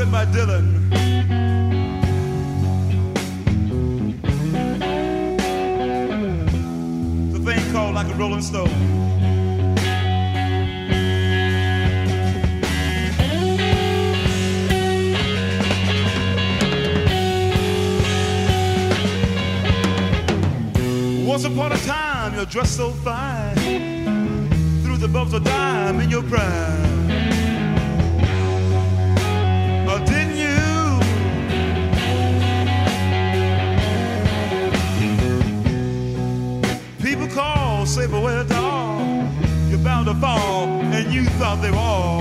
written by Dylan. It's a thing called Like a Rolling Stone. Once upon a time, you're dressed so fine, through the bumps of dime in your prime. Didn't you? People call, say, but well, dog, you're bound to fall, and you thought they were all